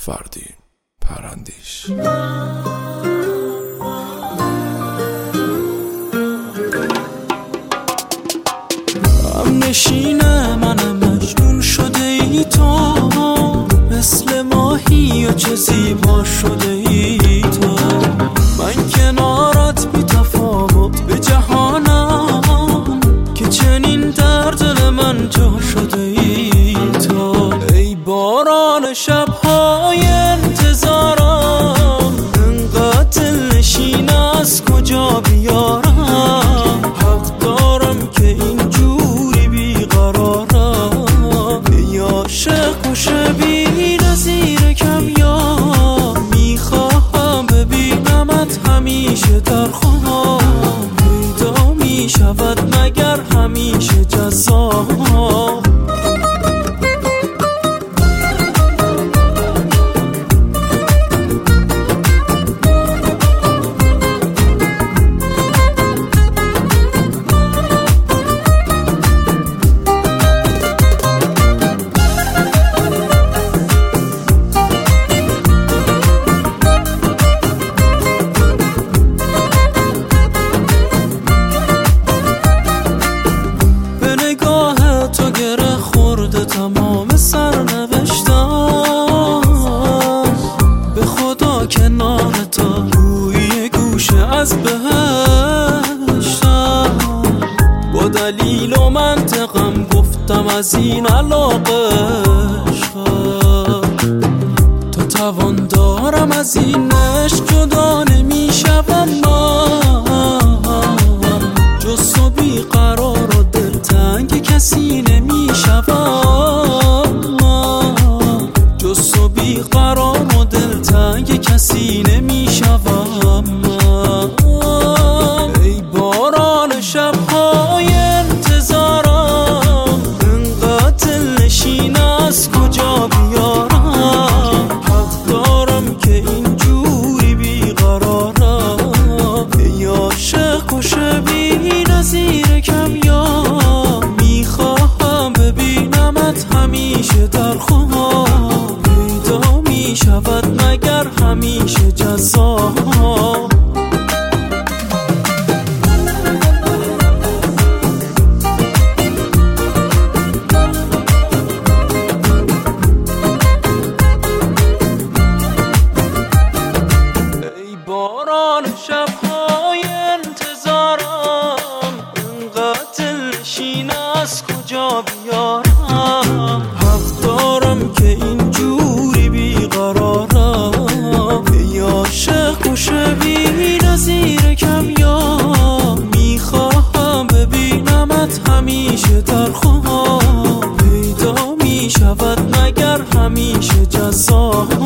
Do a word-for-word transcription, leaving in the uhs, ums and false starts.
فردین پرندیش. هم نشینه منم مجنون شده ای تو، مثل ماهی و چه زیبا شده ای تو. من کنارت بی تفاوت به جهانم، که چنین در دل من جا شده ای تو. ای باران شبهای انتظارم، انقدر دلنشین از کجا بیارم. حق دارم که اینجوری بیقرارم، ای عاشق خوشه بی نظیر کمیاب. میخواهم ببینمت همیشه در خواب، پیدا میشود مگر همیشه جذاب. تمام سرنوشتم به خدا کنار تو، روی گوشه از بهشتم. با دلیل و منطقم گفتم از این علاقه تا توان دارم از این عشق جدا نمیشم. من جز تو بی قرار و دلتنگ کسی نمیشم. جز تو بی قرار و دلتنگ کسی نمیشم. ای باران شبهای انتظارم، انقدر دلنشین از کجا بیارم. حق دارم که اینجوری بیقرارم، ای عاشق خوشه بی نظیر کمیاب. میخواهم ببینمت همیشه در خواب، پیدا میشود مگر همیشه جذاب. ای باران شبهای انتظارم، انقدر دلنشین از کجا بیارم. حق دارم که اینجوری بیقرارم، ای عاشق خوشه بی نظیر کمیاب. میخواهم ببینمت همیشه در خواب، پیدا میشود مگر همیشه جذاب.